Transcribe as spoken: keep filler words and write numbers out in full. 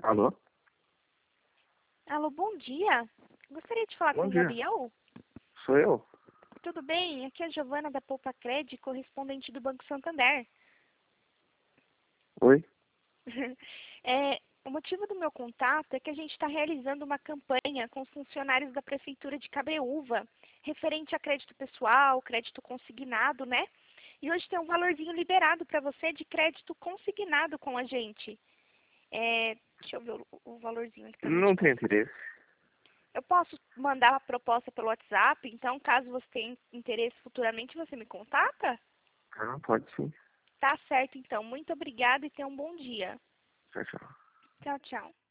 Alô? Alô, bom dia. Gostaria de falar Bom com o dia. Gabriel. Sou eu? Tudo bem? Aqui é a Giovana da Poupa Cred, correspondente do Banco Santander. Oi? É, o motivo do meu contato é que a gente está realizando uma campanha com os funcionários da Prefeitura de Cabreúva, referente a crédito pessoal, crédito consignado, né? E hoje tem um valorzinho liberado para você de crédito consignado com a gente. É, deixa eu ver o, o valorzinho aqui para me te Não tenho passar. interesse. Eu posso mandar a proposta pelo WhatsApp, então caso você tenha interesse futuramente, você me contata? Ah, pode sim. Tá certo, então. Muito obrigada e tenha um bom dia. Tchau, tchau. Tchau, tchau.